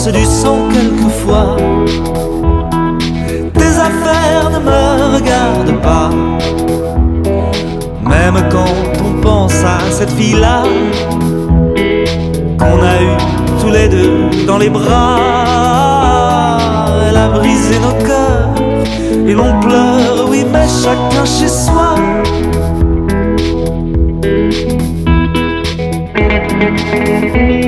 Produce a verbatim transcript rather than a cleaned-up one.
verse du sang quelquefois. Tes affaires ne me regardent pas. Même quand on pense à cette fille-là qu'on a eu tous les deux dans les bras, elle a brisé nos cœurs et l'on pleure, oui, mais chacun chez soi. Thank you.